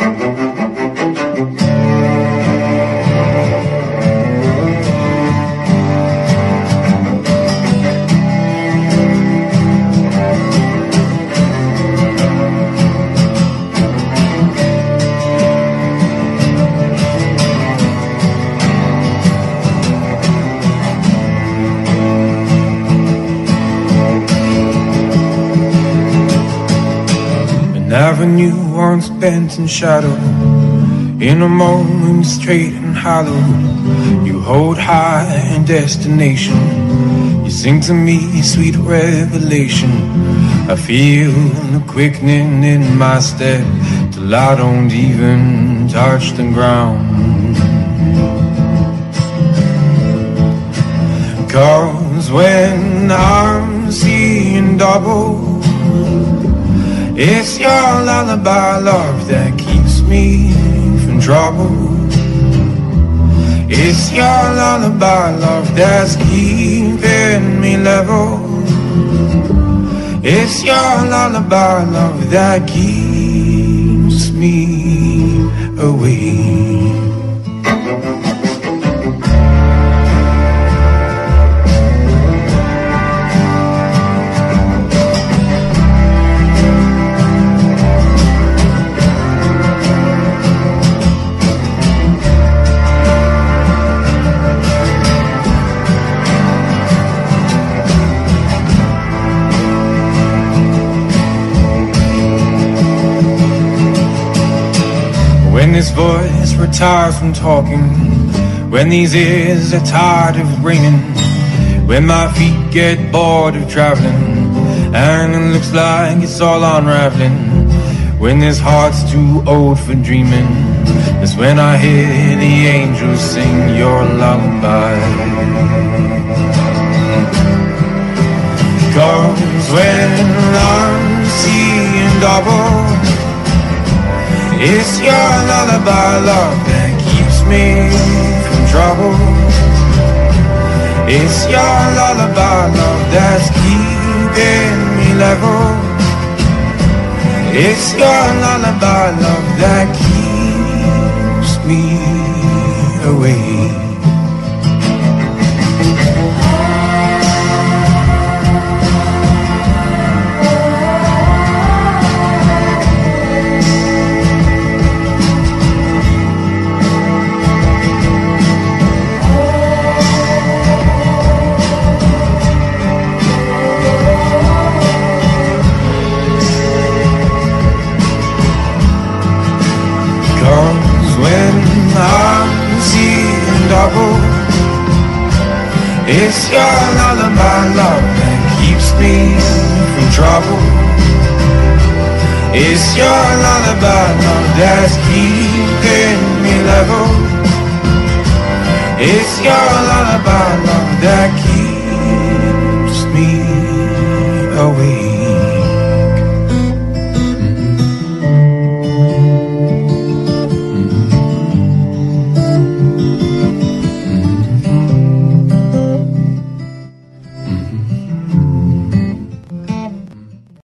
Avenue once bent in shadow, in a moment straight and hollow. You hold high in destination, you sing to me sweet revelation. I feel the quickening in my step till I don't even touch the ground. 'Cause when I'm seeing double, it's your lullaby, love, that keeps me from trouble. It's your lullaby, love, that's keeping me level. It's your lullaby, love, that keeps me awake. When this voice retires from talking, when these ears are tired of ringing, when my feet get bored of traveling and it looks like it's all unraveling, when this heart's too old for dreaming, that's when I hear the angels sing your lullaby. 'Cause when I'm seeing double, it's your lullaby, love, that keeps me from trouble. It's your lullaby, love, that's keeping me level. It's your lullaby, love, that keeps me awake. It's your lullaby, love, that keeps me from trouble. It's your lullaby, love, that's keeping me level. It's your lullaby, love, that keeps me awake.